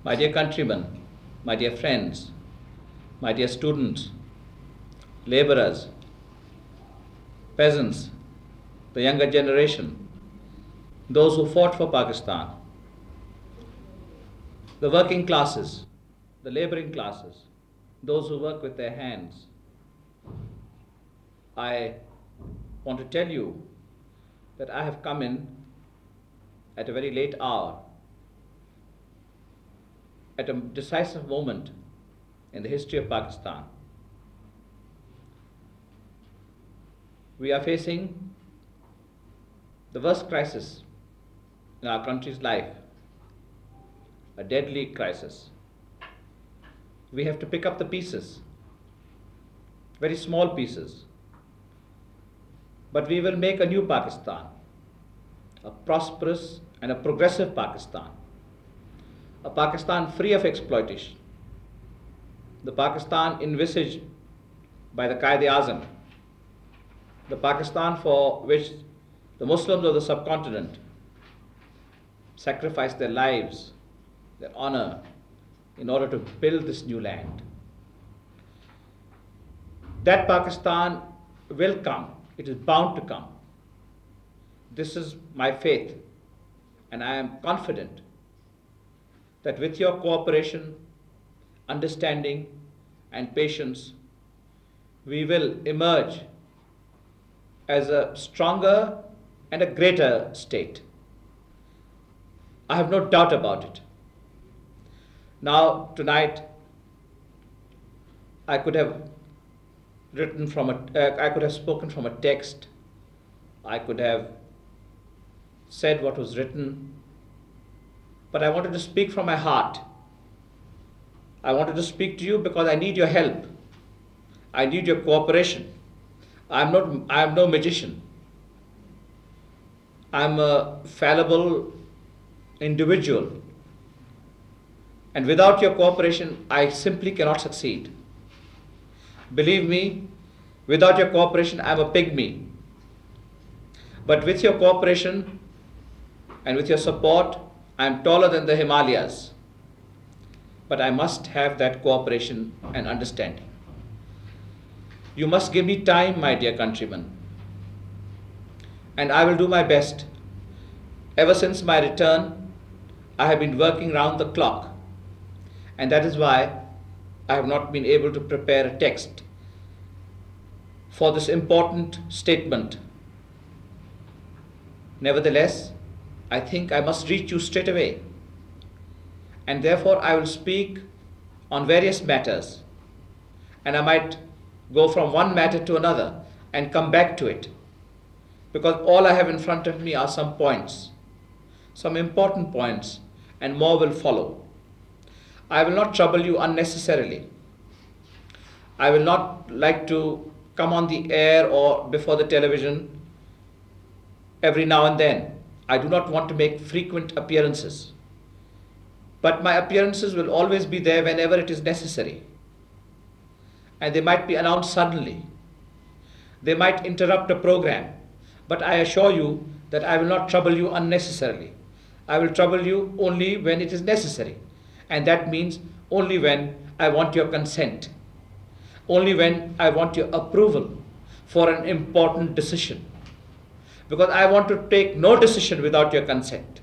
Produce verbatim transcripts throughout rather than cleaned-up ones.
My dear countrymen, my dear friends, my dear students, laborers, peasants, the younger generation, those who fought for Pakistan, the working classes, the laboring classes, those who work with their hands, I want to tell you that I have come in at a very late hour, at a decisive moment in the history of Pakistan. We are facing the worst crisis in our country's life, a deadly crisis. We have to pick up the pieces, very small pieces, but we will make a new Pakistan, a prosperous and a progressive Pakistan, a Pakistan free of exploitation, the Pakistan envisaged by the Quaid-e-Azam, the Pakistan for which the Muslims of the subcontinent sacrificed their lives, their honor, in order to build this new land. That Pakistan will come. It is bound to come. This is my faith, and I am confident that with your cooperation, understanding, and patience, we will emerge as a stronger and a greater state. I have no doubt about it. Now, tonight, I could have written from a, uh, I could have spoken from a text. I could have said what was written, but I wanted to speak from my heart. I wanted to speak to you because I need your help. I need your cooperation. I'm not, I'm no magician. I'm a fallible individual. And without your cooperation, I simply cannot succeed. Believe me, without your cooperation, I'm a pygmy. But with your cooperation and with your support, I'm taller than the Himalayas. But I must have that cooperation and understanding. You must give me time, my dear countrymen, and I will do my best. Ever since my return, I have been working round the clock, and that is why I have not been able to prepare a text for this important statement. Nevertheless, I think I must reach you straight away, and therefore I will speak on various matters, and I might go from one matter to another and come back to it, because all I have in front of me are some points, some important points, and more will follow. I will not trouble you unnecessarily. I will not like to come on the air or before the television every now and then. I do not want to make frequent appearances. But my appearances will always be there whenever it is necessary. And they might be announced suddenly. They might interrupt a program. But I assure you that I will not trouble you unnecessarily. I will trouble you only when it is necessary. And that means only when I want your consent. Only when I want your approval for an important decision. Because I want to take no decision without your consent.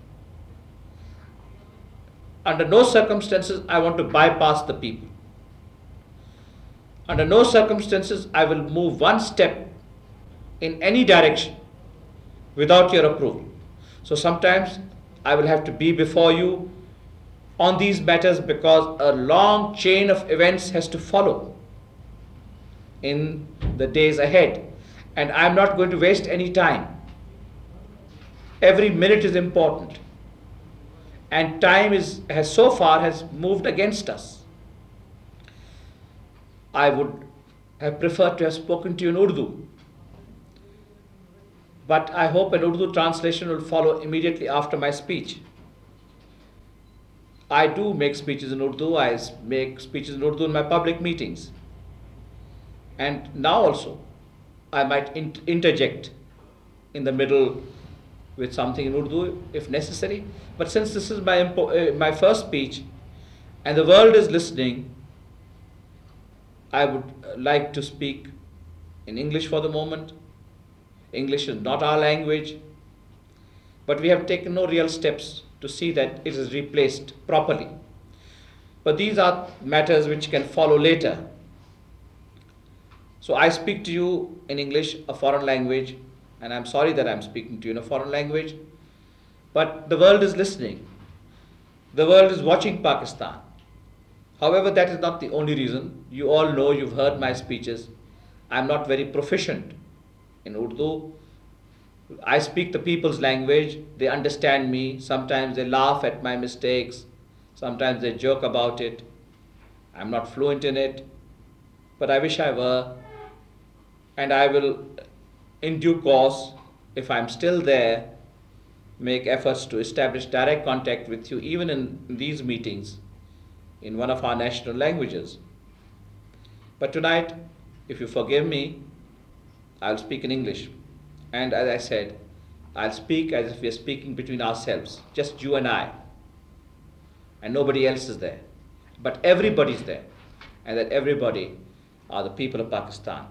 Under no circumstances I want to bypass the people. Under no circumstances I will move one step in any direction without your approval. So sometimes I will have to be before you on these matters because a long chain of events has to follow in the days ahead. And I am not going to waste any time. Every minute is important. And time is, has so far has moved against us. I would have preferred to have spoken to you in Urdu. But I hope an Urdu translation will follow immediately after my speech. I do make speeches in Urdu. I make speeches in Urdu in my public meetings. And now also, I might in interject in the middle with something in Urdu if necessary. But since this is my, uh, my first speech, and the world is listening, I would like to speak in English for the moment. English is not our language, but we have taken no real steps to see that it is replaced properly. But these are matters which can follow later. So I speak to you in English, a foreign language, and I'm sorry that I'm speaking to you in a foreign language, but the world is listening. The world is watching Pakistan. However, that is not the only reason. You all know, you've heard my speeches. I'm not very proficient in Urdu. I speak the people's language. They understand me. Sometimes they laugh at my mistakes. Sometimes they joke about it. I'm not fluent in it, but I wish I were. And I will, in due course, if I'm still there, make efforts to establish direct contact with you, even in these meetings, in one of our national languages. But tonight, if you forgive me, I'll speak in English. And as I said, I'll speak as if we are speaking between ourselves, just you and I. And nobody else is there. But everybody's there. And that everybody are the people of Pakistan.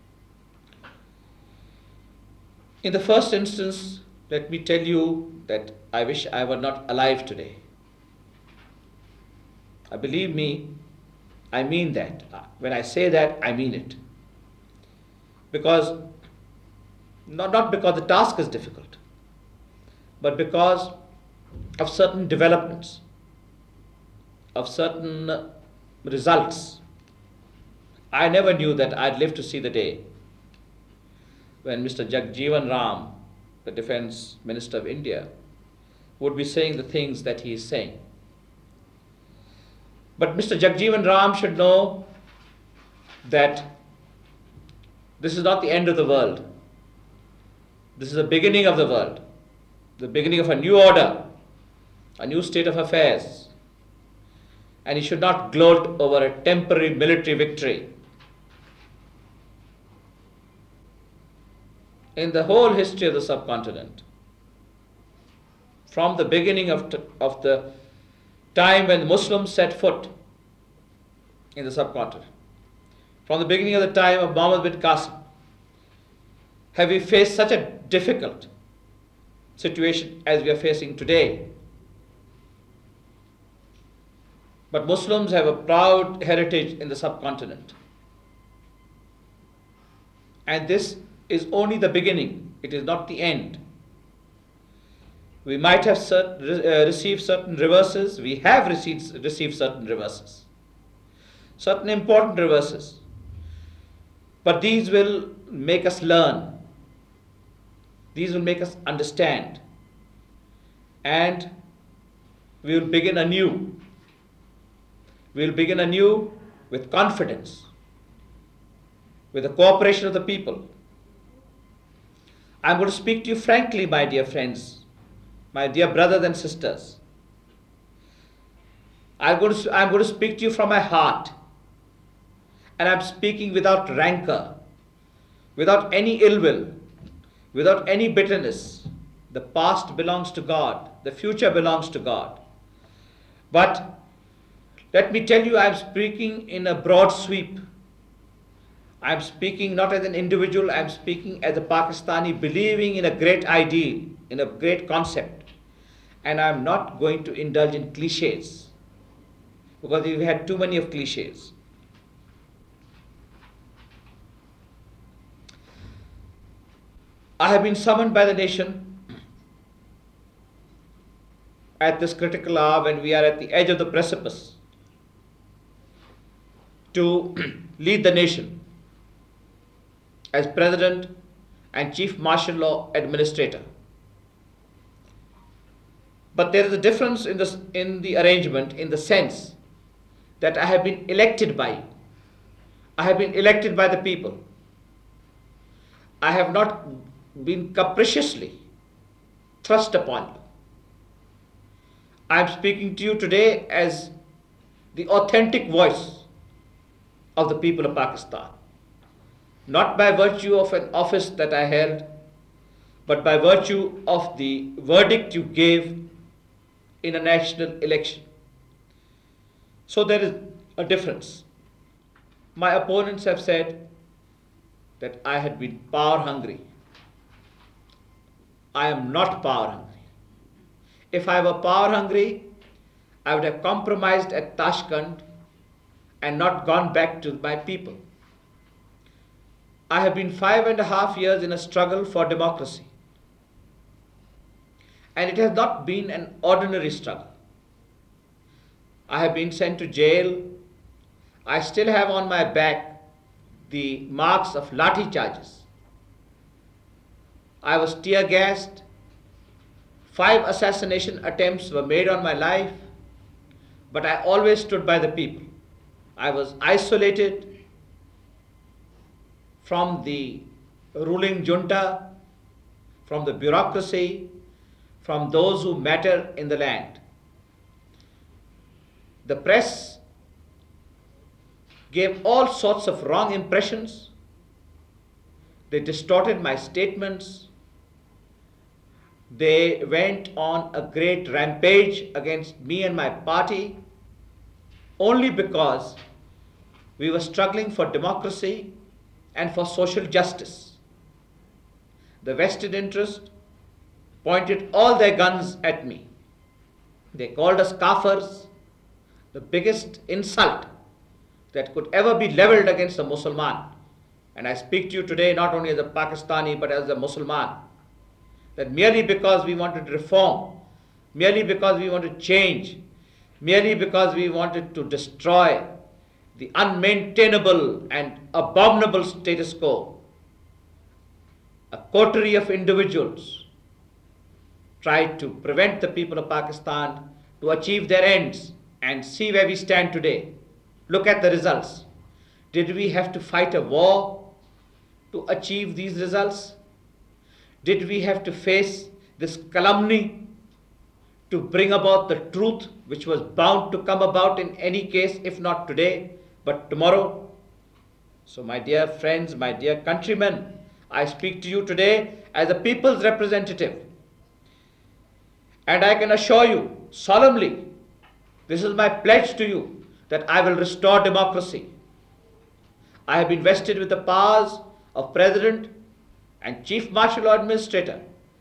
In the first instance, let me tell you that I wish I were not alive today. Uh, believe me, I mean that. Uh, when I say that, I mean it. Because, not, not because the task is difficult, but because of certain developments, of certain results. I never knew that I'd live to see the day when Mister Jagjeevan Ram, the Defence Minister of India, would be saying the things that he is saying. But Mister Jagjeevan Ram should know that this is not the end of the world. This is the beginning of the world, the beginning of a new order, a new state of affairs. And he should not gloat over a temporary military victory. In the whole history of the subcontinent, from the beginning of, t- of the time when Muslims set foot in the subcontinent, from the beginning of the time of Muhammad bin Qasim, have we faced such a difficult situation as we are facing today. But Muslims have a proud heritage in the subcontinent. And this is only the beginning. It is not the end. We might have cert- uh, received certain reverses. We have received, received certain reverses. Certain important reverses. But these will make us learn. These will make us understand. And we will begin anew. We will begin anew with confidence, with the cooperation of the people. I'm going to speak to you frankly, my dear friends, my dear brothers and sisters. I'm going to, I'm going to speak to you from my heart. And I'm speaking without rancor, without any ill will, without any bitterness. The past belongs to God. The future belongs to God. But let me tell you, I'm speaking in a broad sweep. I'm speaking not as an individual, I'm speaking as a Pakistani believing in a great ideal, in a great concept. And I'm not going to indulge in cliches, because we've had too many of cliches. I have been summoned by the nation at this critical hour when we are at the edge of the precipice to lead the nation as President and Chief Martial Law Administrator. But there is a difference in, this, in the arrangement in the sense that I have been elected by you. I have been elected by the people. I have not been capriciously thrust upon you. I am speaking to you today as the authentic voice of the people of Pakistan. Not by virtue of an office that I held, but by virtue of the verdict you gave in a national election. So there is a difference. My opponents have said that I had been power hungry. I am not power hungry. If I were power hungry, I would have compromised at Tashkent and not gone back to my people. I have been five and a half years in a struggle for democracy. And it has not been an ordinary struggle. I have been sent to jail. I still have on my back the marks of lathi charges. I was tear gassed. Five assassination attempts were made on my life, but I always stood by the people. I was isolated from the ruling junta, from the bureaucracy, from those who matter in the land. The press gave all sorts of wrong impressions. They distorted my statements. They went on a great rampage against me and my party only because we were struggling for democracy and for social justice. The vested interest pointed all their guns at me. They called us kafirs, the biggest insult that could ever be leveled against a Musliman. And I speak to you today not only as a Pakistani but as a Musliman. That merely because we wanted reform, merely because we wanted change, merely because we wanted to destroy the unmaintainable and abominable status quo, a coterie of individuals tried to prevent the people of Pakistan to achieve their ends. And see where we stand today. Look at the results. Did we have to fight a war to achieve these results? Did we have to face this calumny to bring about the truth which was bound to come about in any case, if not today, but tomorrow? So my dear friends, my dear countrymen, I speak to you today as a people's representative. And I can assure you solemnly, this is my pledge to you, that I will restore democracy. I have been vested with the powers of President and Chief Martial Law Administrator.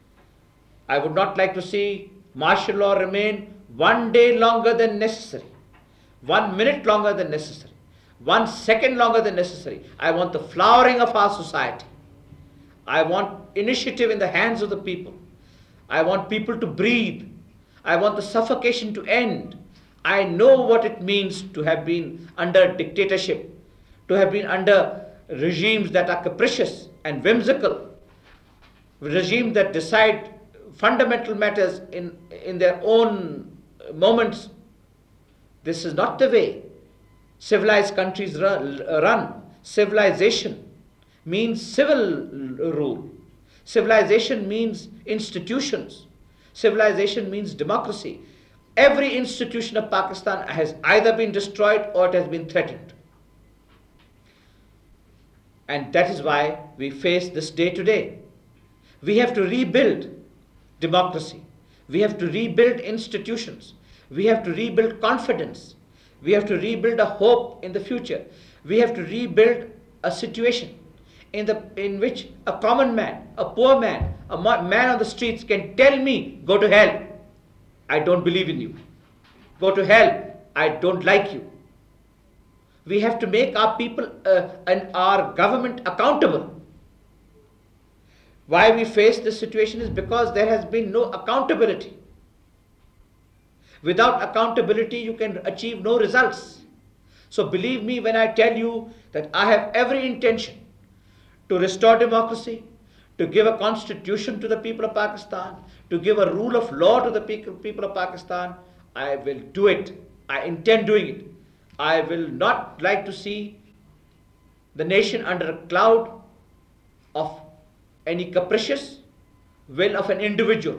I would not like to see martial law remain one day longer than necessary, one minute longer than necessary, one second longer than necessary. I want the flowering of our society. I want initiative in the hands of the people. I want people to breathe. I want the suffocation to end. I know what it means to have been under dictatorship, to have been under regimes that are capricious and whimsical, regimes that decide fundamental matters in, in their own moments. This is not the way civilized countries run. Civilization means civil rule. Civilization means institutions. Civilization means democracy. Every institution of Pakistan has either been destroyed or it has been threatened. And that is why we face this day today. We have to rebuild democracy. We have to rebuild institutions. We have to rebuild confidence. We have to rebuild a hope in the future. We have to rebuild a situation in, the, in which a common man, a poor man, a man on the streets can tell me, go to hell. I don't believe in you. Go to hell. I don't like you. We have to make our people uh, and our government accountable. Why we face this situation is because there has been no accountability. Without accountability, you can achieve no results. So believe me when I tell you that I have every intention to restore democracy, to give a constitution to the people of Pakistan, to give a rule of law to the people of Pakistan. I will do it. I intend doing it. I will not like to see the nation under a cloud of any capricious will of an individual.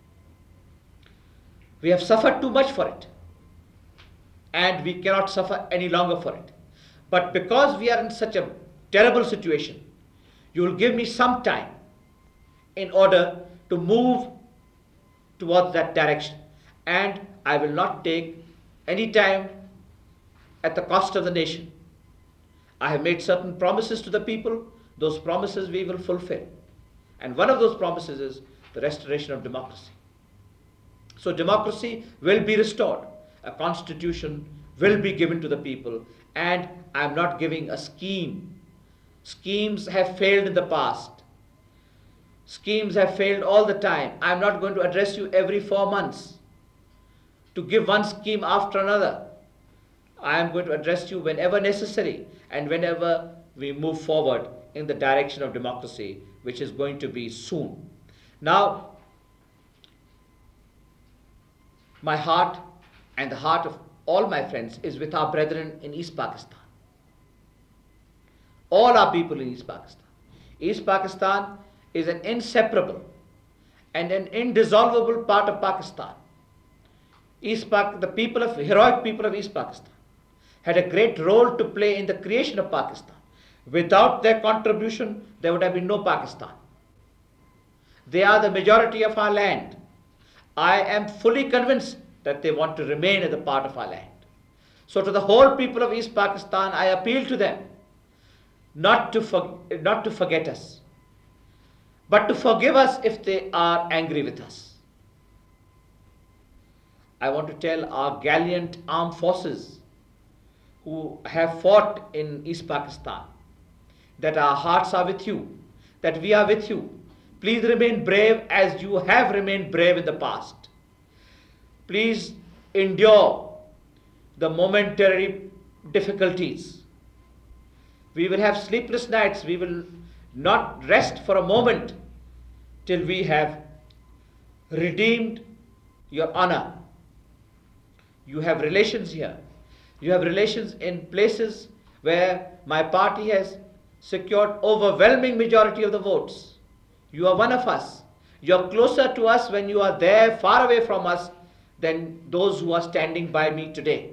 We have suffered too much for it, and we cannot suffer any longer for it. But because we are in such a terrible situation, you will give me some time in order to move towards that direction. And I will not take any time at the cost of the nation. I have made certain promises to the people. Those promises we will fulfill. And one of those promises is the restoration of democracy. So democracy will be restored. A constitution will be given to the people. And I am not giving a scheme. Schemes have failed in the past. Schemes have failed all the time. I am not going to address you every four months to give one scheme after another. I am going to address you whenever necessary and whenever we move forward in the direction of democracy, which is going to be soon. Now, my heart and the heart of all my friends is with our brethren in East Pakistan. All our people in East Pakistan. East Pakistan is an inseparable and an indissoluble part of Pakistan. East Pak- the people of heroic people of East Pakistan had a great role to play in the creation of Pakistan. Without their contribution, there would have been no Pakistan. They are the majority of our land. I am fully convinced that they want to remain as a part of our land. So to the whole people of East Pakistan, I appeal to them not to, for, not to forget us, but to forgive us if they are angry with us. I want to tell our gallant armed forces who have fought in East Pakistan that our hearts are with you, that we are with you. Please remain brave as you have remained brave in the past. Please endure the momentary difficulties. We will have sleepless nights. We will not rest for a moment till we have redeemed your honor. You have relations here. You have relations in places where my party has secured overwhelming majority of the votes. You are one of us. You are closer to us when you are there, far away from us, than those who are standing by me today.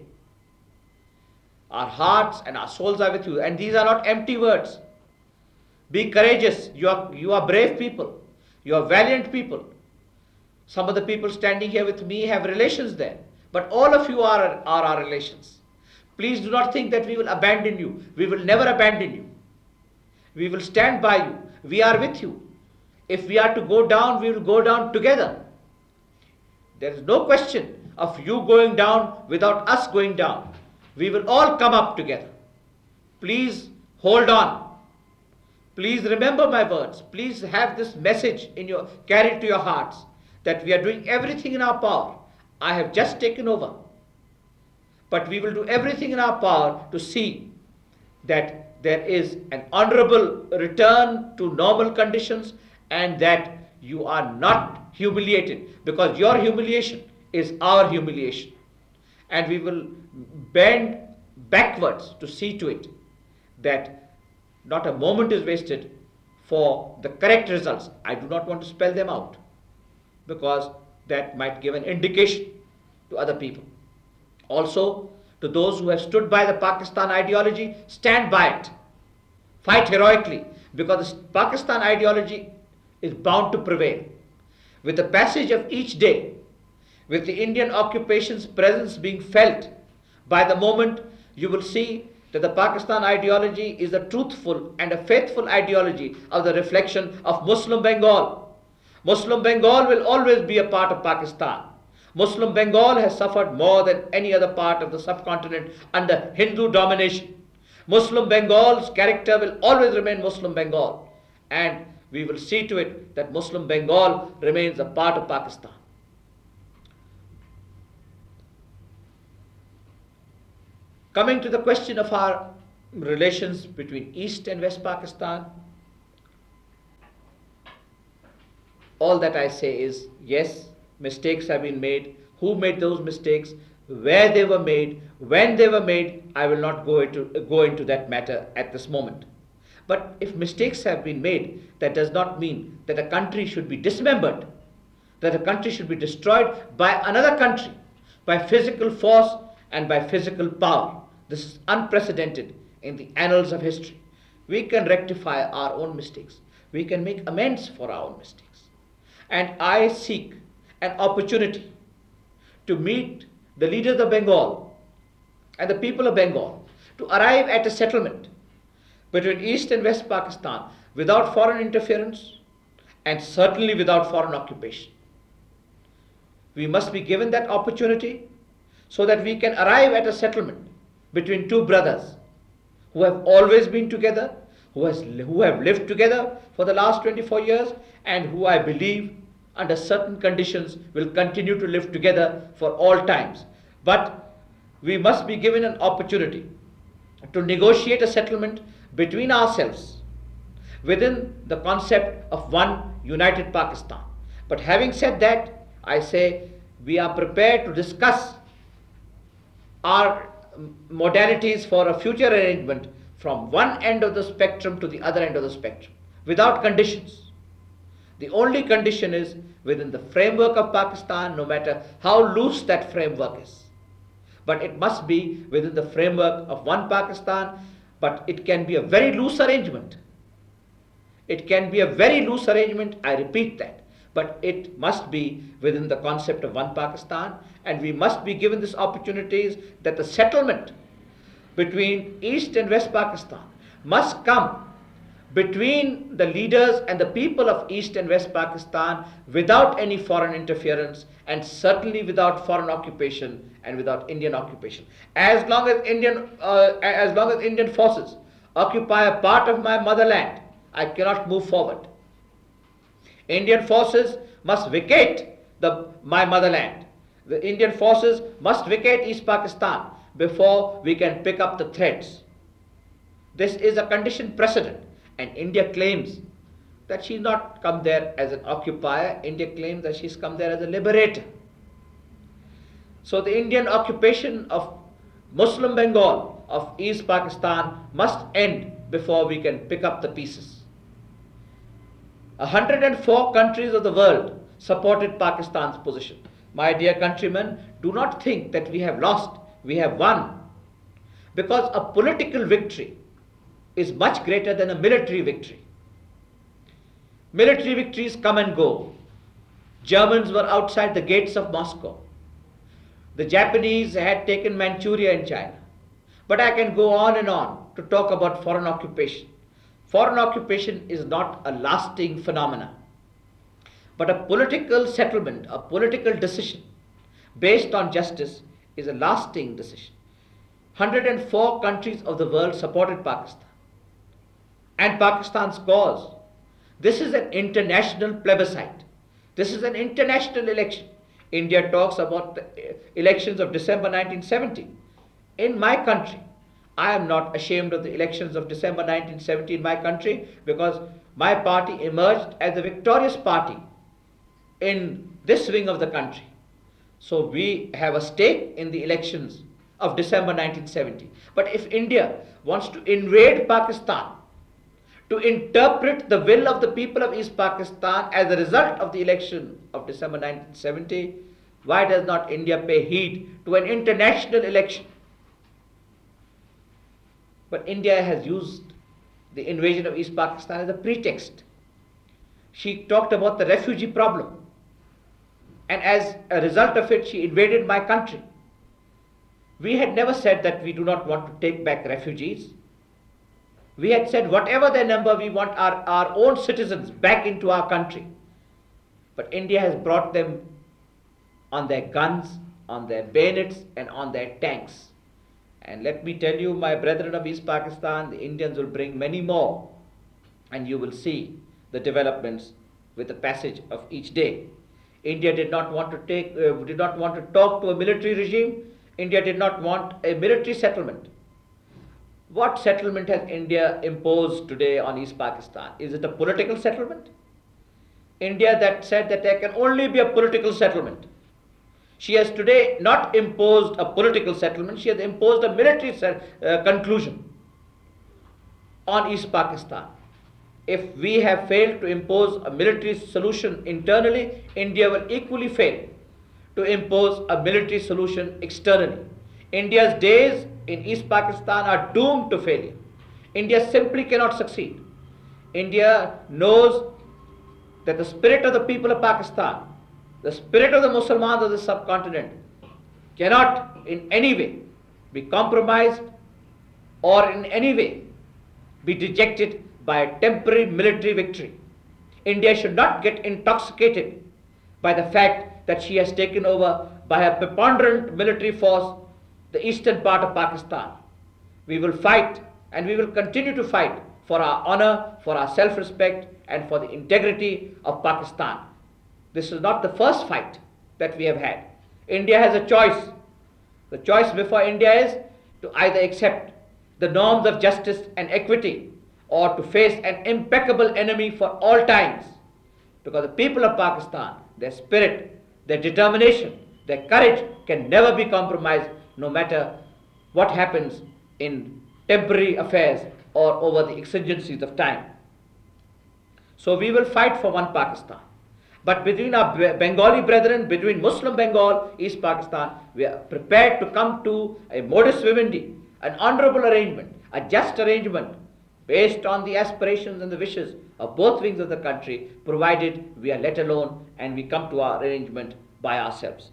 Our hearts and our souls are with you. And these are not empty words. Be courageous. You are, you are brave people. You are valiant people. Some of the people standing here with me have relations there. But all of you are, are our relations. Please do not think that we will abandon you. We will never abandon you. We will stand by you. We are with you. If we are to go down, we will go down together. There is no question of you going down without us going down. We will all come up together. Please hold on. Please remember my words. Please have this message in your carry to your hearts that we are doing everything in our power. I have just taken over. But we will do everything in our power to see that there is an honorable return to normal conditions and that you are not humiliated, because your humiliation is our humiliation. And we will bend backwards to see to it that not a moment is wasted for the correct results. I do not want to spell them out because that might give an indication to other people. Also, to those who have stood by the Pakistan ideology, stand by it. Fight heroically, because the Pakistan ideology is bound to prevail. With the passage of each day, with the Indian occupation's presence being felt, by the moment you will see that the Pakistan ideology is a truthful and a faithful ideology of the reflection of Muslim Bengal. Muslim Bengal will always be a part of Pakistan. Muslim Bengal has suffered more than any other part of the subcontinent under Hindu domination. Muslim Bengal's character will always remain Muslim Bengal, and we will see to it that Muslim Bengal remains a part of Pakistan. Coming to the question of our relations between East and West Pakistan, all that I say is, yes, mistakes have been made. Who made those mistakes? Where they were made? When they were made? I will not go into, go into that matter at this moment. But if mistakes have been made, that does not mean that a country should be dismembered, that a country should be destroyed by another country, by physical force and by physical power. This is unprecedented in the annals of history. We can rectify our own mistakes. We can make amends for our own mistakes. And I seek an opportunity to meet the leaders of Bengal and the people of Bengal to arrive at a settlement between East and West Pakistan without foreign interference and certainly without foreign occupation. We must be given that opportunity so that we can arrive at a settlement between two brothers who have always been together, who, has, who have lived together for the last twenty-four years, and who I believe under certain conditions will continue to live together for all times. But we must be given an opportunity to negotiate a settlement between ourselves within the concept of one united Pakistan. But having said that, I say we are prepared to discuss our modalities for a future arrangement from one end of the spectrum to the other end of the spectrum without conditions. The only condition is within the framework of Pakistan, no matter how loose that framework is. But it must be within the framework of one Pakistan, but it can be a very loose arrangement. It can be a very loose arrangement, I repeat that. But it must be within the concept of one Pakistan, and we must be given these opportunities that the settlement between East and West Pakistan must come between the leaders and the people of East and West Pakistan without any foreign interference and certainly without foreign occupation and without Indian occupation. As long as Indian, uh, as long as Indian forces occupy a part of my motherland, I cannot move forward. Indian forces must vacate the, my motherland. The Indian forces must vacate East Pakistan before we can pick up the threads. This is a condition precedent, and India claims that she's not come there as an occupier. India claims that she's come there as a liberator. So the Indian occupation of Muslim Bengal, of East Pakistan, must end before we can pick up the pieces. one hundred four countries of the world supported Pakistan's position. My dear countrymen, do not think that we have lost, we have won. Because a political victory is much greater than a military victory. Military victories come and go. Germans were outside the gates of Moscow. The Japanese had taken Manchuria in China. But I can go on and on to talk about foreign occupation. Foreign occupation is not a lasting phenomenon, but a political settlement, a political decision based on justice is a lasting decision. one hundred four countries of the world supported Pakistan and Pakistan's cause. This is an international plebiscite. This is an international election. India talks about the elections of December nineteen seventy. In my country, I am not ashamed of the elections of December nineteen seventy in my country, because my party emerged as the victorious party in this wing of the country. So we have a stake in the elections of December nineteen seventy. But if India wants to invade Pakistan, to interpret the will of the people of East Pakistan as a result of the election of December nineteen seventy, why does not India pay heed to an international election? But India has used the invasion of East Pakistan as a pretext. She talked about the refugee problem, and as a result of it, she invaded my country. We had never said that we do not want to take back refugees. We had said whatever their number, we want our, our own citizens back into our country. But India has brought them on their guns, on their bayonets, and on their tanks. And let me tell you, my brethren of East Pakistan, the Indians will bring many more, and you will see the developments with the passage of each day. India did not want to take, uh, did not want to talk to a military regime. India did not want a military settlement. What settlement has India imposed today on East Pakistan? Is it a political settlement? India that said that there can only be a political settlement. She has today not imposed a political settlement, she has imposed a military uh, conclusion on East Pakistan. If we have failed to impose a military solution internally, India will equally fail to impose a military solution externally. India's days in East Pakistan are doomed to failure. India simply cannot succeed. India knows that the spirit of the people of Pakistan, the spirit of the Muslims of the subcontinent, cannot in any way be compromised or in any way be dejected by a temporary military victory. India should not get intoxicated by the fact that she has taken over by a preponderant military force the eastern part of Pakistan. We will fight and we will continue to fight for our honor, for our self-respect and for the integrity of Pakistan. This is not the first fight that we have had. India has a choice. The choice before India is to either accept the norms of justice and equity or to face an impeccable enemy for all times. Because the people of Pakistan, their spirit, their determination, their courage can never be compromised no matter what happens in temporary affairs or over the exigencies of time. So we will fight for one Pakistan. But between our Bengali brethren, between Muslim Bengal, East Pakistan, we are prepared to come to a modus vivendi, an honorable arrangement, a just arrangement based on the aspirations and the wishes of both wings of the country, provided we are let alone and we come to our arrangement by ourselves.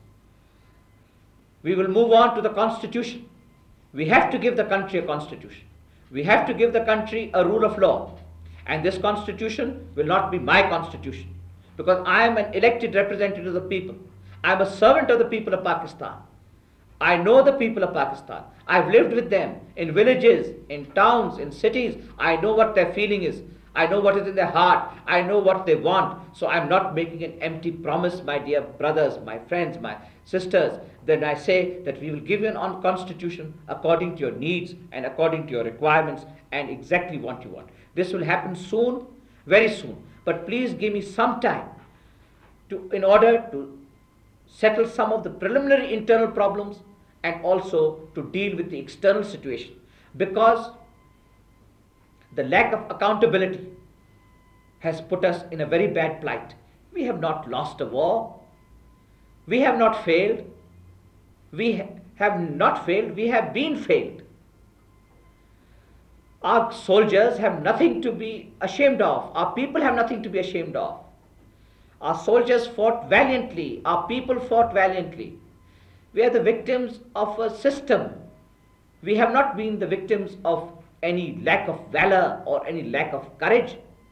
We will move on to the constitution. We have to give the country a constitution. We have to give the country a rule of law. And this constitution will not be my constitution, because I am an elected representative of the people. I am a servant of the people of Pakistan. I know the people of Pakistan. I've lived with them in villages, in towns, in cities. I know what their feeling is. I know what is in their heart. I know what they want. So I'm not making an empty promise, my dear brothers, my friends, my sisters. Then I say that we will give you a constitution according to your needs and according to your requirements and exactly what you want. This will happen soon, very soon. But please give me some time to, in order to settle some of the preliminary internal problems and also to deal with the external situation. Because the lack of accountability has put us in a very bad plight. We have not lost a war. We have not failed. We have not failed. We have been failed. Our soldiers have nothing to be ashamed of. Our people have nothing to be ashamed of. Our soldiers fought valiantly. Our people fought valiantly. We are the victims of a system. We have not been the victims of any lack of valor or any lack of courage.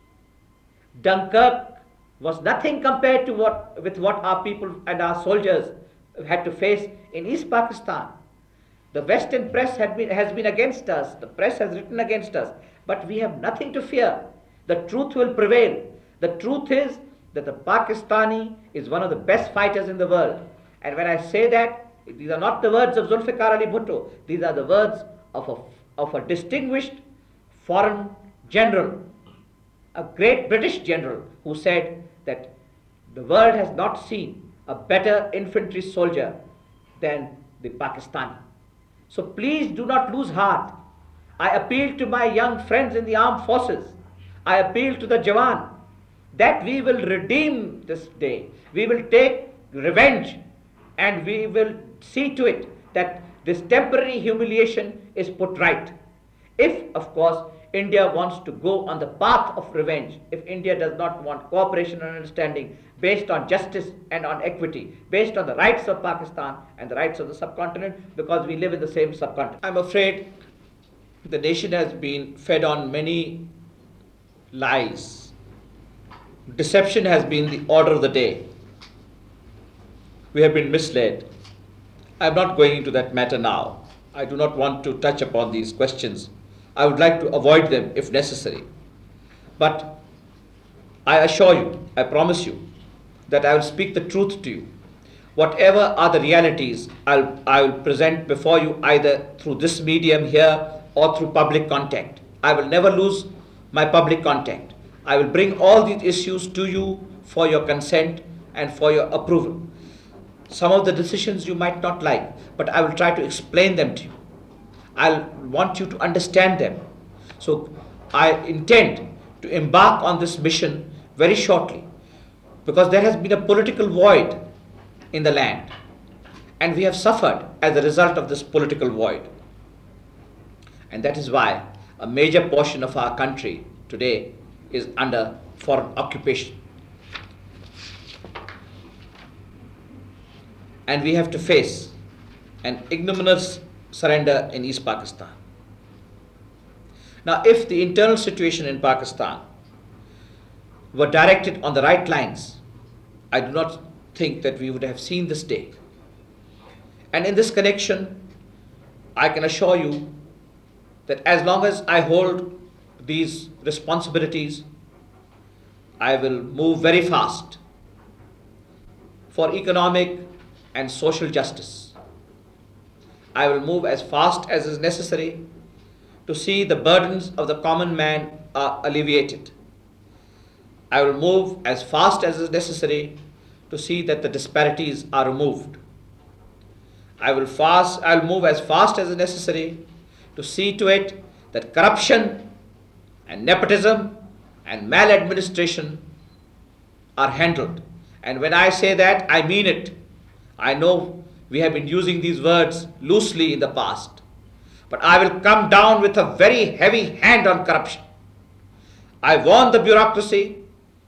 Dunkirk was nothing compared to what with what our people and our soldiers had to face in East Pakistan. The Western press had been, has been against us. The press has written against us. But we have nothing to fear. The truth will prevail. The truth is that the Pakistani is one of the best fighters in the world. And when I say that, these are not the words of Zulfikar Ali Bhutto. These are the words of a, of a distinguished foreign general, a great British general who said that the world has not seen a better infantry soldier than the Pakistani. So please do not lose heart. I appeal to my young friends in the armed forces. I appeal to the Jawan that we will redeem this day. We will take revenge and we will see to it that this temporary humiliation is put right. If, of course, India wants to go on the path of revenge, if India does not want cooperation and understanding based on justice and on equity, based on the rights of Pakistan and the rights of the subcontinent, because we live in the same subcontinent. I'm afraid the nation has been fed on many lies. Deception has been the order of the day. We have been misled. I'm not going into that matter now. I do not want to touch upon these questions. I would like to avoid them if necessary. But I assure you, I promise you, that I will speak the truth to you. Whatever are the realities, I'll, I will present before you either through this medium here or through public contact. I will never lose my public contact. I will bring all these issues to you for your consent and for your approval. Some of the decisions you might not like, but I will try to explain them to you. I'll want you to understand them. So I intend to embark on this mission very shortly, because there has been a political void in the land and we have suffered as a result of this political void. And that is why a major portion of our country today is under foreign occupation. And we have to face an ignominious surrender in East Pakistan. Now, if the internal situation in Pakistan were directed on the right lines, I do not think that we would have seen this day. And in this connection, I can assure you that as long as I hold these responsibilities, I will move very fast for economic and social justice. I will move as fast as is necessary to see the burdens of the common man are alleviated. I will move as fast as is necessary to see that the disparities are removed. I will fast, I will move as fast as is necessary to see to it that corruption and nepotism and maladministration are handled. And when I say that, I mean it. I know we have been using these words loosely in the past, but I will come down with a very heavy hand on corruption. I want the bureaucracy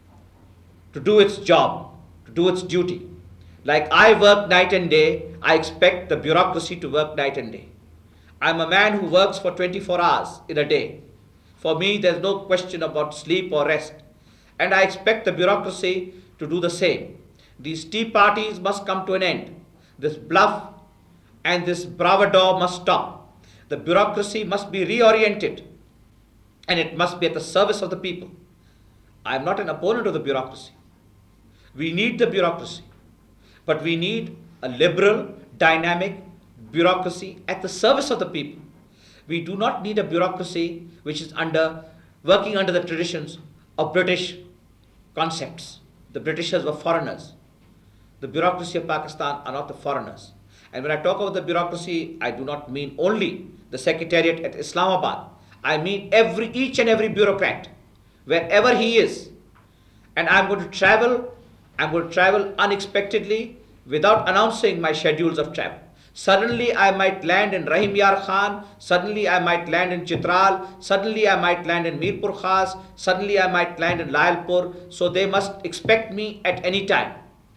to do its job, to do its duty. Like I work night and day, I expect the bureaucracy to work night and day. I'm a man who works for twenty-four hours in a day. For me, there's no question about sleep or rest. And I expect the bureaucracy to do the same. These tea parties must come to an end. This bluff and this bravado must stop. The bureaucracy must be reoriented, and it must be at the service of the people. I am not an opponent of the bureaucracy. We need the bureaucracy, but we need a liberal, dynamic bureaucracy at the service of the people. We do not need a bureaucracy which is under working under the traditions of British concepts. The Britishers were foreigners. The bureaucracy of Pakistan are not the foreigners. And when I talk about the bureaucracy, I do not mean only the Secretariat at Islamabad. I mean every, each and every bureaucrat, wherever he is. And I'm going to travel, I'm going to travel unexpectedly without announcing my schedules of travel. Suddenly I might land in Rahim Yar Khan, suddenly I might land in Chitral, suddenly I might land in Mirpur Khas, suddenly I might land in Lalpur. So they must expect me at any time.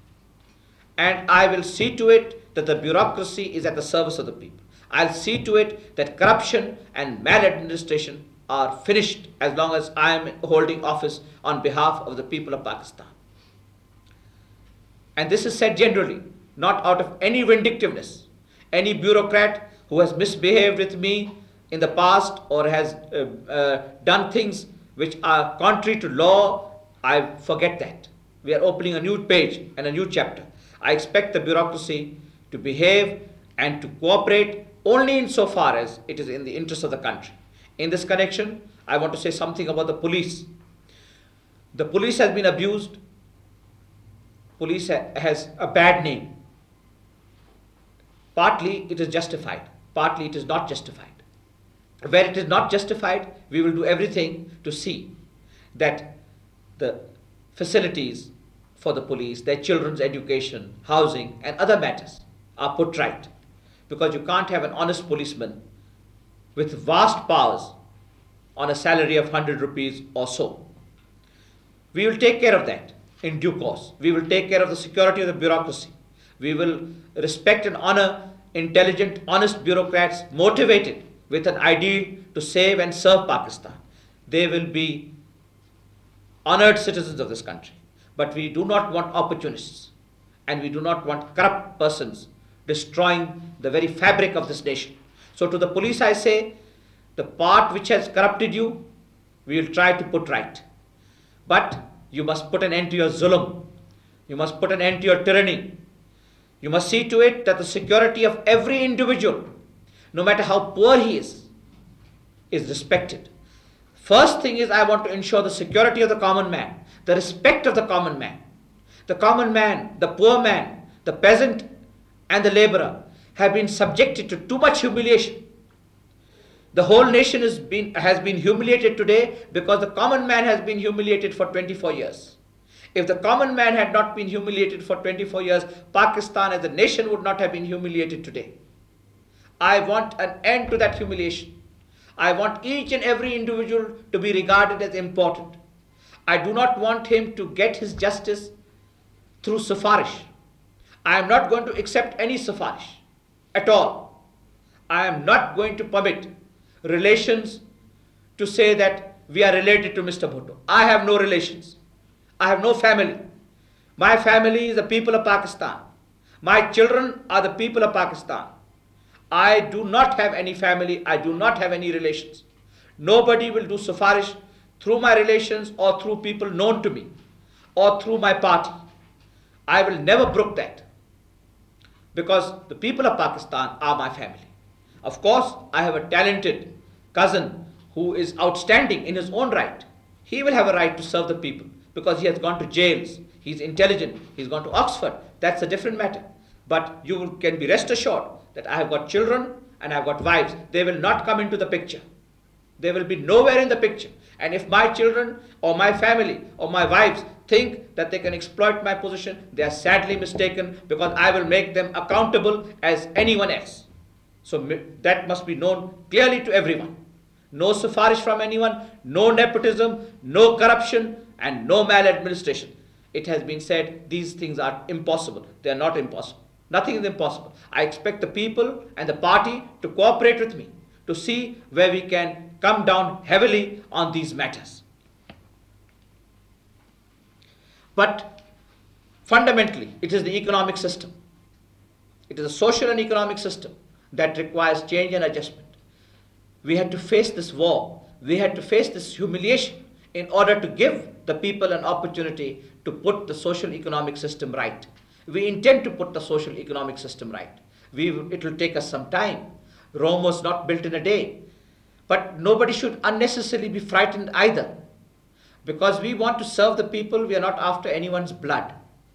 And I will see to it that the bureaucracy is at the service of the people. I'll see to it that corruption and maladministration are finished as long as I am holding office on behalf of the people of Pakistan. And this is said generally, not out of any vindictiveness. Any bureaucrat who has misbehaved with me in the past or has uh, uh, done things which are contrary to law, I forget that. We are opening a new page and a new chapter. I expect the bureaucracy to behave and to cooperate only insofar as it is in the interest of the country. In this connection, I want to say something about the police. The police has been abused. Police ha- has a bad name. Partly it is justified, partly it is not justified. Where it is not justified, we will do everything to see that the facilities for the police, their children's education, housing and other matters are put right. Because you can't have an honest policeman with vast powers on a salary of one hundred rupees or so. We will take care of that in due course. We will take care of the security of the bureaucracy. We will respect and honor intelligent, honest bureaucrats motivated with an ideal to save and serve Pakistan. They will be honored citizens of this country. But we do not want opportunists, and we do not want corrupt persons destroying the very fabric of this nation. So to the police I say, the part which has corrupted you, we will try to put right. But you must put an end to your zulm. You must put an end to your tyranny. You must see to it that the security of every individual, no matter how poor he is, is respected. First thing is, I want to ensure the security of the common man, the respect of the common man. The common man, the poor man, the peasant and the laborer have been subjected to too much humiliation. The whole nation has been, has been humiliated today because the common man has been humiliated for twenty-four years. If the common man had not been humiliated for twenty-four years, Pakistan as a nation would not have been humiliated today. I want an end to that humiliation. I want each and every individual to be regarded as important. I do not want him to get his justice through sufarish. I am not going to accept any sufarish at all. I am not going to permit relations to say that we are related to Mister Bhutto. I have no relations. I have no family. My family is the people of Pakistan. My children are the people of Pakistan. I do not have any family. I do not have any relations. Nobody will do sufarish through my relations or through people known to me or through my party. I will never brook that, because the people of Pakistan are my family. Of course, I have a talented cousin who is outstanding in his own right. He will have a right to serve the people because he has gone to jails. He's intelligent. He's gone to Oxford. That's a different matter. But you can be rest assured that I have got children and I have got wives. They will not come into the picture. They will be nowhere in the picture. And if my children or my family or my wives think that they can exploit my position, they are sadly mistaken, because I will make them accountable as anyone else. So that must be known clearly to everyone. No sufarish from anyone, no nepotism, no corruption, and no maladministration. It has been said these things are impossible. They are not impossible. Nothing is impossible. I expect the people and the party to cooperate with me to see where we can come down heavily on these matters. But fundamentally, it is the economic system. It is a social and economic system that requires change and adjustment. We had to face this war. We had to face this humiliation in order to give the people an opportunity to put the social economic system right. We intend to put the social economic system right. We, it will take us some time. Rome was not built in a day. But nobody should unnecessarily be frightened either, because we want to serve the people. We are not after anyone's blood.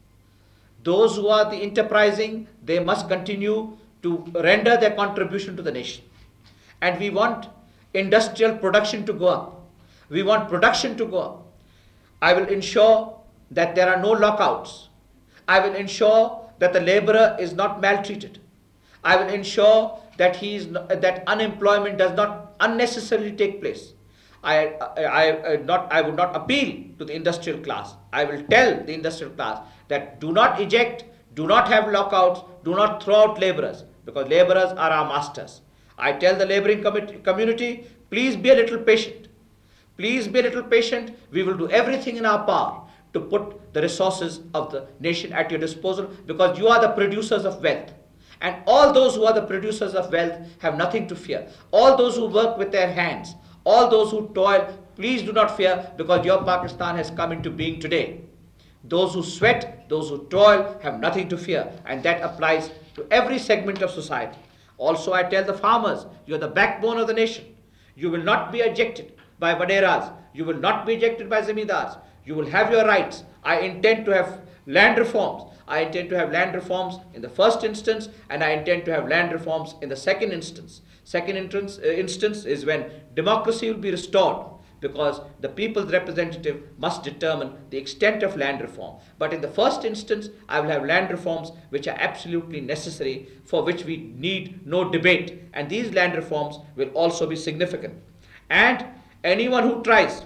Those who are the enterprising, they must continue to render their contribution to the nation. And we want industrial production to go up. We want production to go up. I will ensure that there are no lockouts. I will ensure that the laborer is not maltreated. I will ensure that he is not, that unemployment does not unnecessarily take place. I, I, I, not, I would not appeal to the industrial class. I will tell the industrial class that do not eject, do not have lockouts, do not throw out laborers, because laborers are our masters. I tell the laboring community, please be a little patient. Please be a little patient. We will do everything in our power to put the resources of the nation at your disposal, because you are the producers of wealth. And all those who are the producers of wealth have nothing to fear. All those who work with their hands, all those who toil, please do not fear, because your Pakistan has come into being today. Those who sweat, those who toil have nothing to fear, and that applies to every segment of society. Also, I tell the farmers, you are the backbone of the nation. You will not be ejected by Vaderas. You will not be ejected by Zamindars. You will have your rights. I intend to have land reforms. I intend to have land reforms in the first instance, and I intend to have land reforms in the second instance. Second instance, uh, instance is when democracy will be restored, because the people's representative must determine the extent of land reform. But in the first instance, I will have land reforms which are absolutely necessary, for which we need no debate, and these land reforms will also be significant. And anyone who tries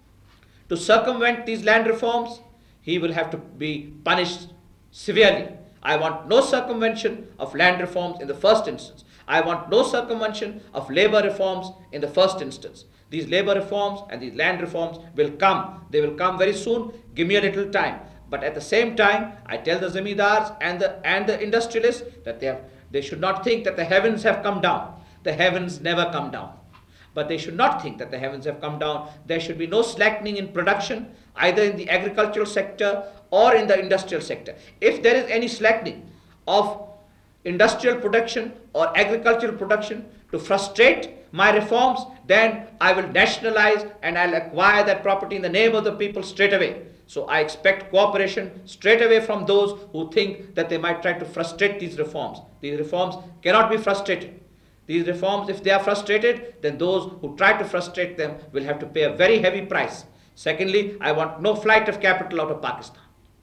to circumvent these land reforms, he will have to be punished severely. I want no circumvention of land reforms in the first instance. I want no circumvention of labor reforms in the first instance. These labor reforms and these land reforms will come. They will come very soon. Give me a little time. But at the same time, I tell the zamindars and the and the industrialists that they have they should not think that the heavens have come down. The heavens never come down. But they should not think that the heavens have come down. There should be no slackening in production, either in the agricultural sector or in the industrial sector. If there is any slackening of industrial production or agricultural production to frustrate my reforms, then I will nationalize and I'll acquire that property in the name of the people straight away. So I expect cooperation straight away from those who think that they might try to frustrate these reforms. These reforms cannot be frustrated. These reforms, if they are frustrated, then those who try to frustrate them will have to pay a very heavy price. Secondly, I want no flight of capital out of Pakistan.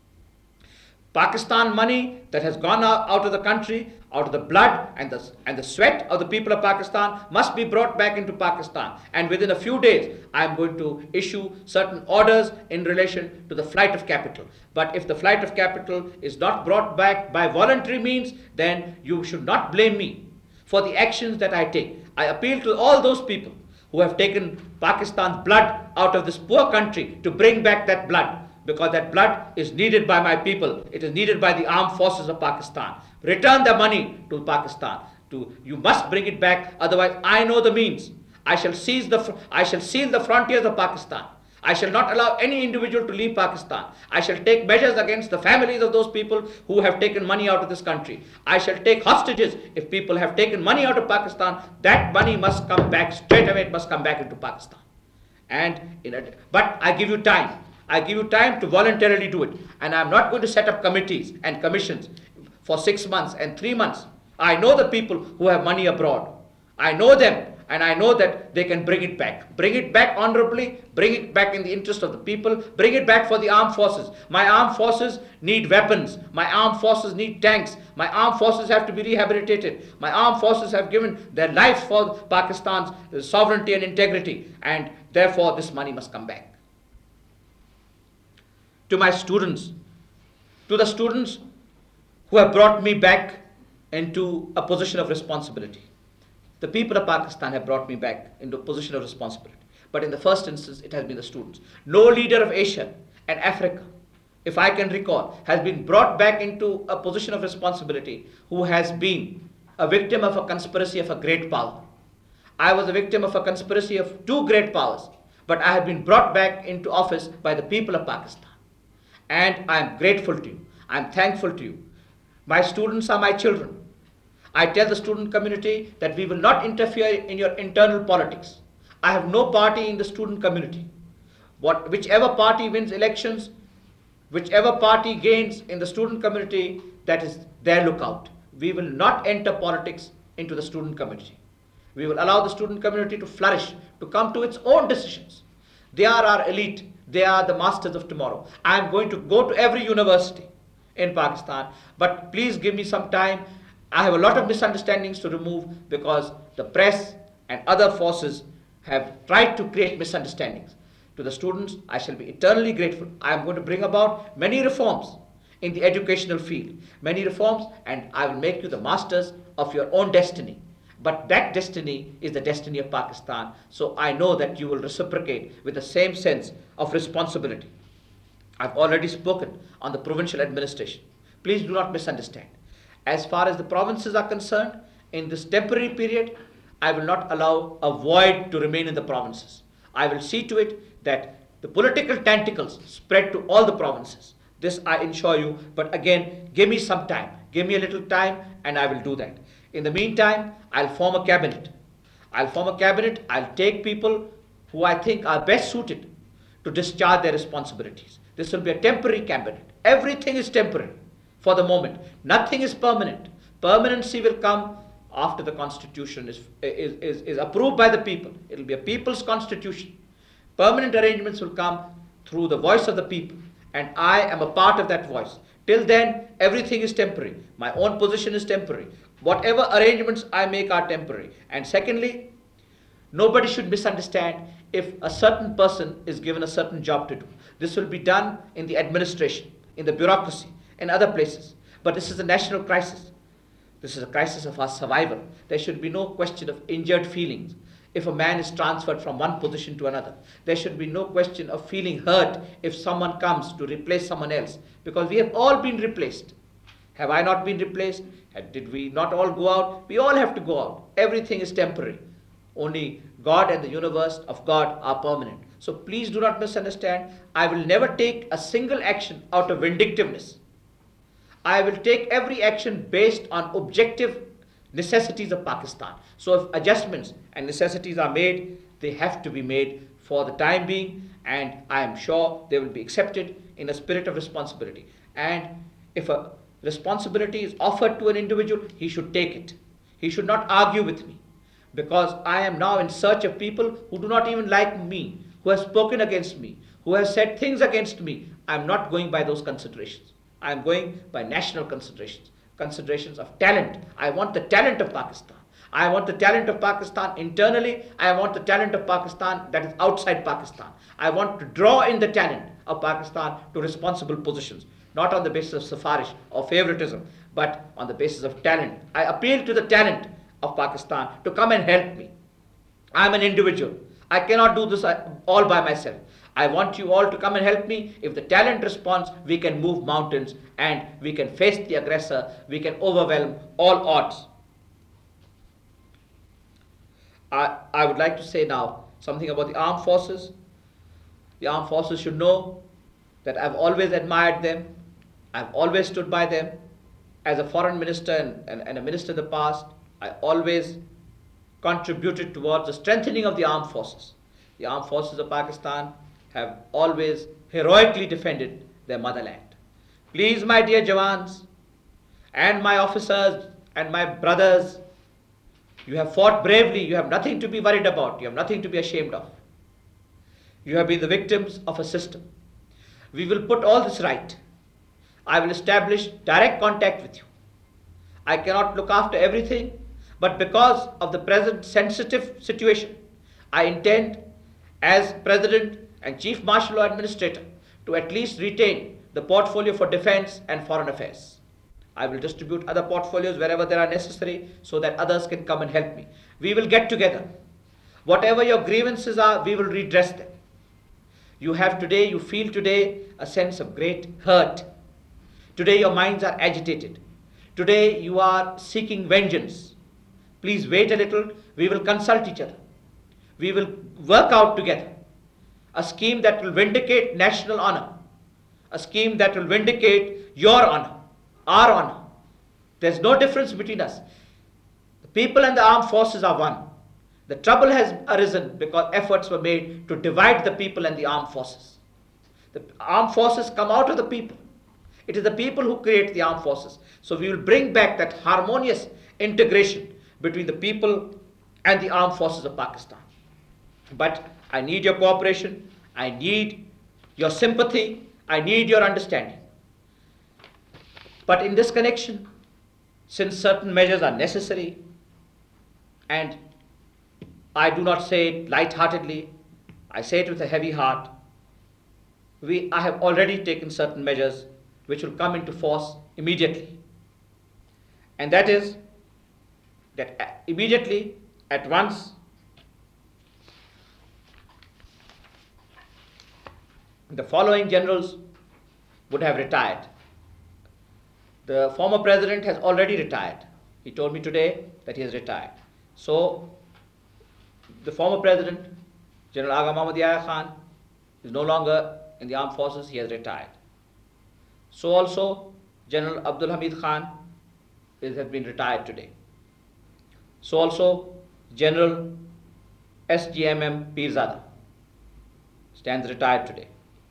Pakistan money that has gone out, out of the country, out of the blood and the, and the sweat of the people of Pakistan, must be brought back into Pakistan. And within a few days, I am going to issue certain orders in relation to the flight of capital. But if the flight of capital is not brought back by voluntary means, then you should not blame me for the actions that I take. I appeal to all those people who have taken Pakistan's blood out of this poor country to bring back that blood, because that blood is needed by my people. It is needed by the armed forces of Pakistan. Return the money to Pakistan. To, you must bring it back, otherwise I know the means. I shall seize the, I shall seal the frontiers of Pakistan. I shall not allow any individual to leave Pakistan. I shall take measures against the families of those people who have taken money out of this country. I shall take hostages if people have taken money out of Pakistan. That money must come back straight away. It must come back into Pakistan. And in a, but I give you time. I give you time to voluntarily do it. And I'm not going to set up committees and commissions for six months and three months. I know the people who have money abroad. I know them. And I know that they can bring it back. Bring it back honorably, bring it back in the interest of the people, bring it back for the armed forces. My armed forces need weapons. My armed forces need tanks. My armed forces have to be rehabilitated. My armed forces have given their lives for Pakistan's sovereignty and integrity. And therefore, this money must come back. To my students, to the students who have brought me back into a position of responsibility. The people of Pakistan have brought me back into a position of responsibility. But in the first instance, it has been the students. No leader of Asia and Africa, if I can recall, has been brought back into a position of responsibility who has been a victim of a conspiracy of a great power. I was a victim of a conspiracy of two great powers, but I have been brought back into office by the people of Pakistan. And I am grateful to you. I am thankful to you. My students are my children. I tell the student community that we will not interfere in your internal politics. I have no party in the student community. What, whichever party wins elections, whichever party gains in the student community, that is their lookout. We will not enter politics into the student community. We will allow the student community to flourish, to come to its own decisions. They are our elite. They are the masters of tomorrow. I am going to go to every university in Pakistan, but please give me some time. I have a lot of misunderstandings to remove because the press and other forces have tried to create misunderstandings. To the students, I shall be eternally grateful. I am going to bring about many reforms in the educational field, many reforms, and I will make you the masters of your own destiny. But that destiny is the destiny of Pakistan, so I know that you will reciprocate with the same sense of responsibility. I've already spoken on the provincial administration. Please do not misunderstand. As far as the provinces are concerned, in this temporary period, I will not allow a void to remain in the provinces. I will see to it that the political tentacles spread to all the provinces. This I assure you, but again, give me some time. Give me a little time and I will do that. In the meantime, I'll form a cabinet. I'll form a cabinet, I'll take people who I think are best suited to discharge their responsibilities. This will be a temporary cabinet. Everything is temporary. For the moment, nothing is permanent. Permanency will come after the constitution is, is, is, is approved by the people. It will be a people's constitution. Permanent arrangements will come through the voice of the people, and I am a part of that voice. Till then, everything is temporary. My own position is temporary. Whatever arrangements I make are temporary. And secondly, nobody should misunderstand if a certain person is given a certain job to do. This will be done in the administration, in the bureaucracy, in other places. But this is a national crisis. This is a crisis of our survival. There should be no question of injured feelings if a man is transferred from one position to another. There should be no question of feeling hurt if someone comes to replace someone else, because we have all been replaced. Have I not been replaced? Did we not all go out? We all have to go out. Everything is temporary. Only God and the universe of God are permanent. So please do not misunderstand. I will never take a single action out of vindictiveness. I will take every action based on objective necessities of Pakistan. So if adjustments and necessities are made, they have to be made for the time being, and I am sure they will be accepted in a spirit of responsibility. And if a responsibility is offered to an individual, he should take it. He should not argue with me, because I am now in search of people who do not even like me, who have spoken against me, who have said things against me. I am not going by those considerations. I am going by national considerations, considerations of talent. I want the talent of Pakistan. I want the talent of Pakistan internally. I want the talent of Pakistan that is outside Pakistan. I want to draw in the talent of Pakistan to responsible positions, not on the basis of safarish or favoritism, but on the basis of talent. I appeal to the talent of Pakistan to come and help me. I am an individual. I cannot do this all by myself. I want you all to come and help me. If the talent responds, we can move mountains and we can face the aggressor. We can overwhelm all odds. I, I would like to say now something about the armed forces. The armed forces should know that I've always admired them. I've always stood by them. As a foreign minister and, and, and a minister in the past, I always contributed towards the strengthening of the armed forces. The armed forces of Pakistan have always heroically defended their motherland. Please, my dear Jawans and my officers and my brothers, you have fought bravely. You have nothing to be worried about. You have nothing to be ashamed of. You have been the victims of a system. We will put all this right. I will establish direct contact with you. I cannot look after everything, but because of the present sensitive situation, I intend, as President and Chief Martial Law Administrator, to at least retain the portfolio for defense and foreign affairs. I will distribute other portfolios wherever they are necessary so that others can come and help me. We will get together. Whatever your grievances are, we will redress them. You have today, you feel today a sense of great hurt. Today your minds are agitated. Today you are seeking vengeance. Please wait a little. We will consult each other. We will work out together a scheme that will vindicate national honor, a scheme that will vindicate your honor, our honor. There's no difference between us. The people and the armed forces are one. The trouble has arisen because efforts were made to divide the people and the armed forces. The armed forces come out of the people. It is the people who create the armed forces. So we will bring back that harmonious integration between the people and the armed forces of Pakistan. But I need your cooperation. I need your sympathy. I need your understanding. But in this connection, since certain measures are necessary, and I do not say it light-heartedly, I say it with a heavy heart, we, I have already taken certain measures which will come into force immediately. And that is that immediately, at once, the following generals would have retired. The former president has already retired. He told me today that he has retired. So, the former president, General Agha Muhammad Yahya Khan, is no longer in the armed forces, he has retired. So also, General Abdul Hamid Khan is, has been retired today. So also, General S G M M Pirzada stands retired today.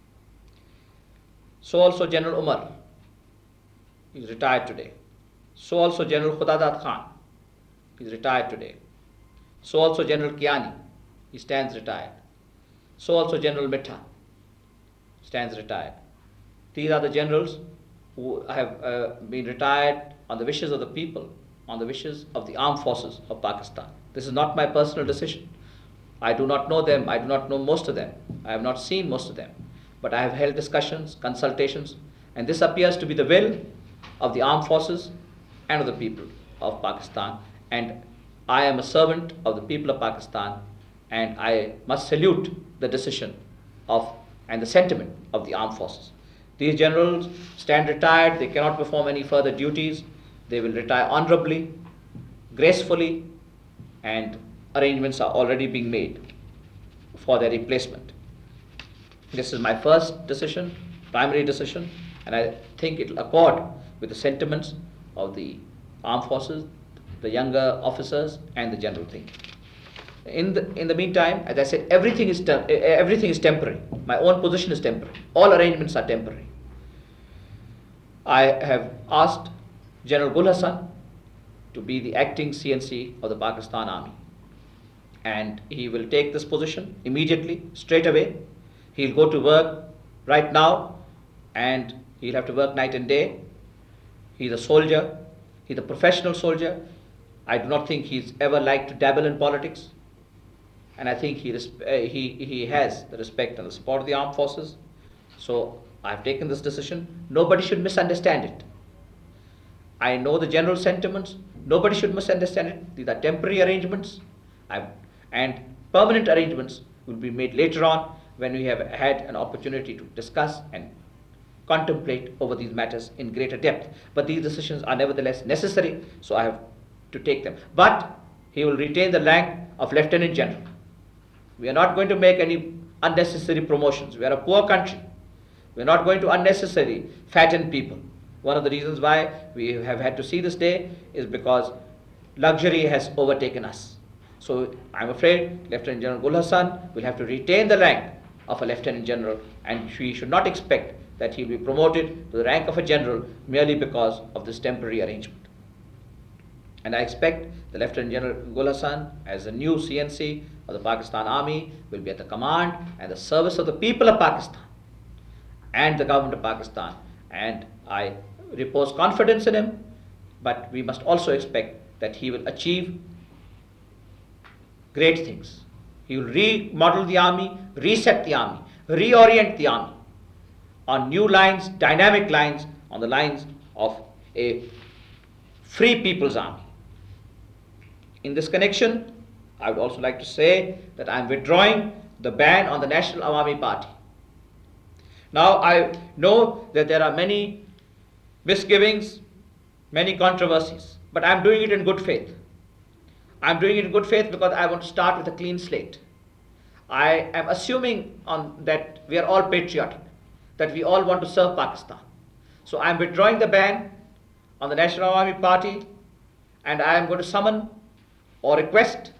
So also General Umar is retired today. So also General Khudadat Khan is retired today. So also General Kiani, he stands retired. So also General Mittha stands retired. These are the generals who have uh, been retired on the wishes of the people, on the wishes of the armed forces of Pakistan. This is not my personal decision. I do not know them. I do not know most of them. I have not seen most of them. But I have held discussions, consultations, and this appears to be the will of the armed forces and of the people of Pakistan. And I am a servant of the people of Pakistan, and I must salute the decision of and the sentiment of the armed forces. These generals stand retired. They cannot perform any further duties. They will retire honorably, gracefully, and arrangements are already being made for their replacement. This is my first decision, primary decision, and I think it will accord with the sentiments of the armed forces, the younger officers, and the general thing. In the in the meantime, as I said, everything is te- everything is temporary. My own position is temporary. All arrangements are temporary. I have asked General Gul Hassan to be the acting C N C of the Pakistan Army, and he will take this position immediately, straight away. He'll go to work right now, and he'll have to work night and day. He's a soldier. He's a professional soldier. I do not think he's ever liked to dabble in politics, and I think he uh, he he has the respect and the support of the armed forces. So I've taken this decision. Nobody should misunderstand it. I know the general sentiments. Nobody should misunderstand it. These are temporary arrangements, I've, and permanent arrangements will be made later on when we have had an opportunity to discuss and contemplate over these matters in greater depth. But these decisions are nevertheless necessary, so I have to take them. But he will retain the rank of Lieutenant General. We are not going to make any unnecessary promotions. We are a poor country. We are not going to unnecessarily fatten people. One of the reasons why we have had to see this day is because luxury has overtaken us. So I'm afraid Lieutenant General Gul Hassan will have to retain the rank of a Lieutenant General, and we should not expect that he will be promoted to the rank of a general merely because of this temporary arrangement. And I expect the Lieutenant General Gul Hassan, as the new C N C of the Pakistan Army, will be at the command and the service of the people of Pakistan and the government of Pakistan. And I repose confidence in him, but we must also expect that he will achieve great things. He will remodel the army, reset the army, reorient the army on new lines, dynamic lines, on the lines of a free people's army. In this connection, I would also like to say that I am withdrawing the ban on the National Awami Party. Now, I know that there are many misgivings, many controversies, but I am doing it in good faith. I am doing it in good faith because I want to start with a clean slate. I am assuming on that we are all patriotic, that we all want to serve Pakistan. So I am withdrawing the ban on the National Awami Party, and I am going to summon or request,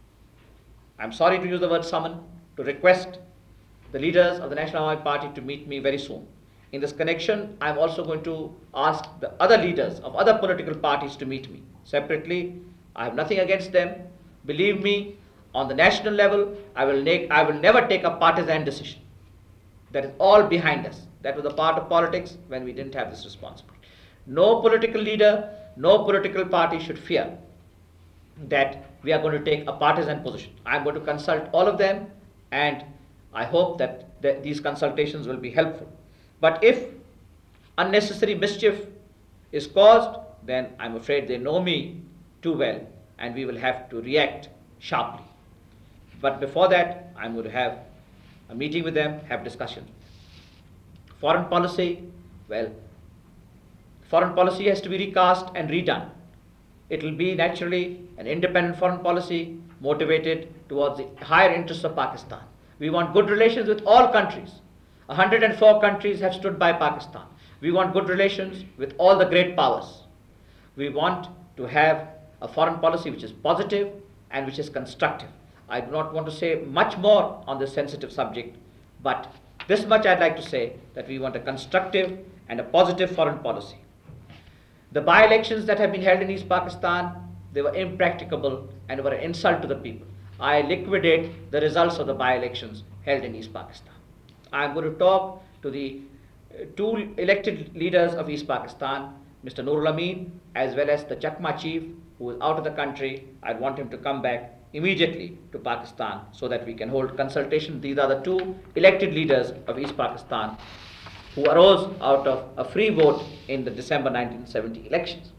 I am sorry to use the word summon, to request the leaders of the National Awami Party to meet me very soon. In this connection, I am also going to ask the other leaders of other political parties to meet me separately. I have nothing against them. Believe me, on the national level, I will, make, I will never take a partisan decision. That is all behind us. That was a part of politics when we didn't have this responsibility. No political leader, no political party should fear that we are going to take a partisan position. I am going to consult all of them, and I hope that th- these consultations will be helpful. But if unnecessary mischief is caused, then I'm afraid they know me too well, and we will have to react sharply. But before that, I'm going to have a meeting with them, have discussions. Foreign policy, well, foreign policy has to be recast and redone. It will be naturally an independent foreign policy motivated towards the higher interests of Pakistan. We want good relations with all countries. one hundred four countries have stood by Pakistan. We want good relations with all the great powers. We want to have a foreign policy which is positive and which is constructive. I do not want to say much more on this sensitive subject, but this much I'd like to say, that we want a constructive and a positive foreign policy. The by-elections that have been held in East Pakistan, they were impracticable and were an insult to the people. I liquidate the results of the by-elections held in East Pakistan. I am going to talk to the two elected leaders of East Pakistan, Mister Nurul Amin, as well as the Chakma chief, who is out of the country. I want him to come back immediately to Pakistan so that we can hold consultation. These are the two elected leaders of East Pakistan who arose out of a free vote in the December nineteen seventy elections.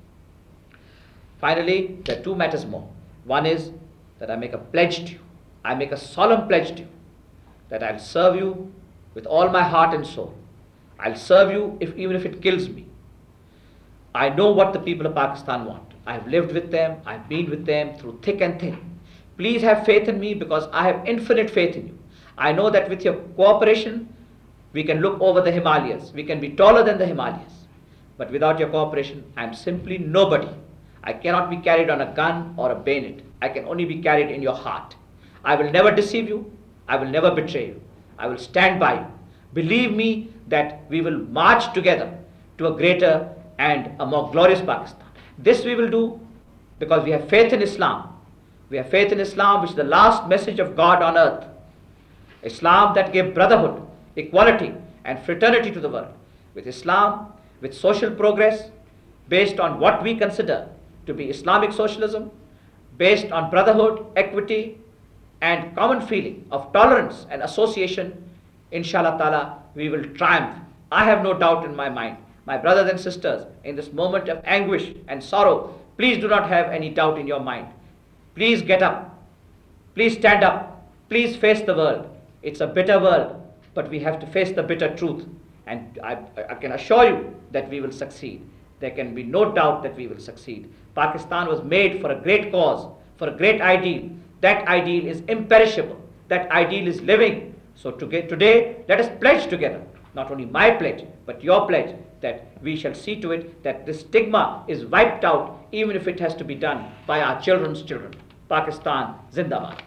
Finally, there are two matters more. One is that I make a pledge to you, I make a solemn pledge to you, that I'll serve you with all my heart and soul. I'll serve you if, even if it kills me. I know what the people of Pakistan want. I've lived with them, I've been with them through thick and thin. Please have faith in me, because I have infinite faith in you. I know that with your cooperation, we can look over the Himalayas. We can be taller than the Himalayas. But without your cooperation, I am simply nobody. I cannot be carried on a gun or a bayonet. I can only be carried in your heart. I will never deceive you. I will never betray you. I will stand by you. Believe me that we will march together to a greater and a more glorious Pakistan. This we will do because we have faith in Islam. We have faith in Islam, which is the last message of God on earth. Islam that gave brotherhood, equality and fraternity to the world. With Islam, with social progress, based on what we consider to be Islamic socialism, based on brotherhood, equity and common feeling of tolerance and association, inshallah ta'ala, we will triumph. I have no doubt in my mind. My brothers and sisters, in this moment of anguish and sorrow, Please do not have any doubt in your mind. Please get up. Please stand up. Please face the world. It's a bitter world, but we have to face the bitter truth. And I, I can assure you that we will succeed. There can be no doubt that we will succeed. Pakistan was made for a great cause, for a great ideal. That ideal is imperishable. That ideal is living. So today, let us pledge together, not only my pledge, but your pledge, that we shall see to it that this stigma is wiped out, even if it has to be done by our children's children. Pakistan Zindabad.